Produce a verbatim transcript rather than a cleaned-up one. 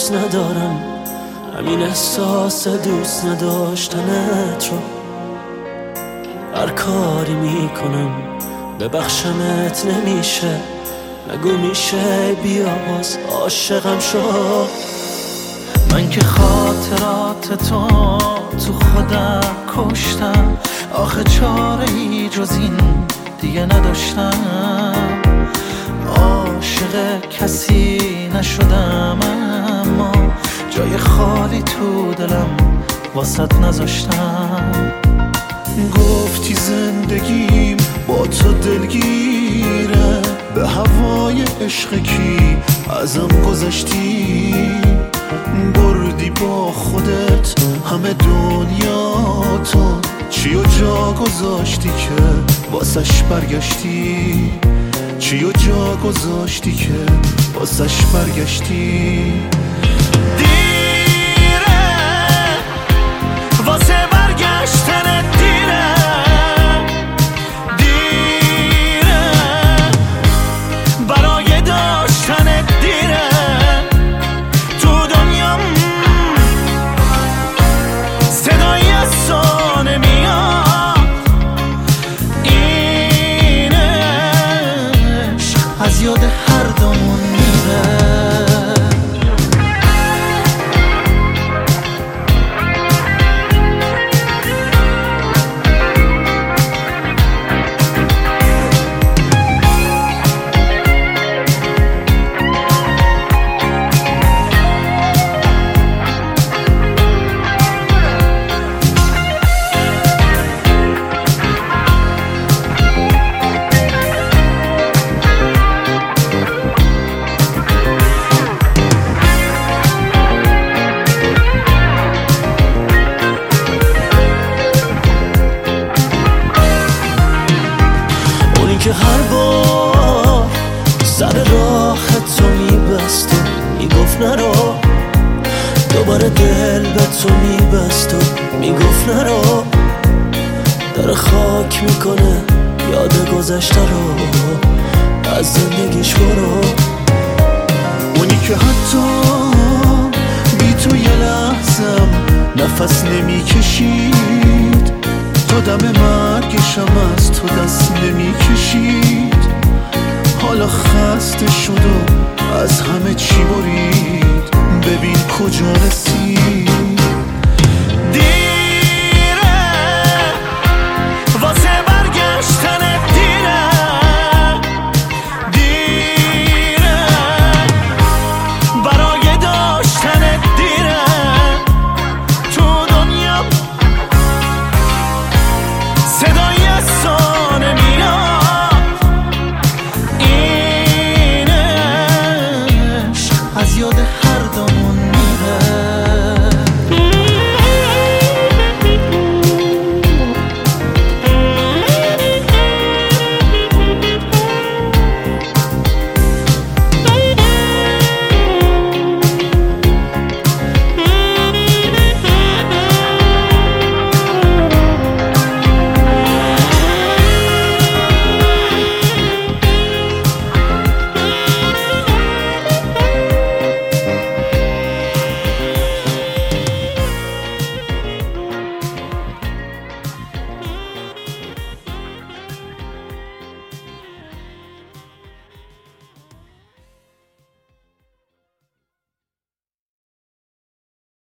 دوست ندارم، همین احساس دوست نداشتنت رو هر کاری میکنم ببخشمت نمیشه. نگو میشه بیا باز عاشقم شو. من که خاطرات تو تو خودم کشتم، آخه چاره ای جز این دیگه نداشتم. عاشق کسی نشدم اما جای خالی تو دلم واسط نذاشتم. گفتی زندگیم با تو دلگیره، به هوای عشق کی ازم گذشتی. بردی با خودت همه دنیا تو، چی و جا گذاشتی که واسش برگشتی. چی و جا گذاشتی که واسش برگشتی. دیره واسه برگشتن دیره، دیره برای داشتن دیره. تو دنیام صدای از تو نمیاد، این عشق از یاد هر دومون میره. که هر بار سر راه تو میبست و میگفت نرو، دوباره دل به تو میبست و میگفت نرو. داره خاک میکنه یاد گذشته رو، از زندگیش برو. اونی که حتی بی تو یه لحظم نفس نمیکشید، تا دم مرگشم از تو دست نمیکشید. حالا خسته شد و از همه چی برید، ببین کجا رسید.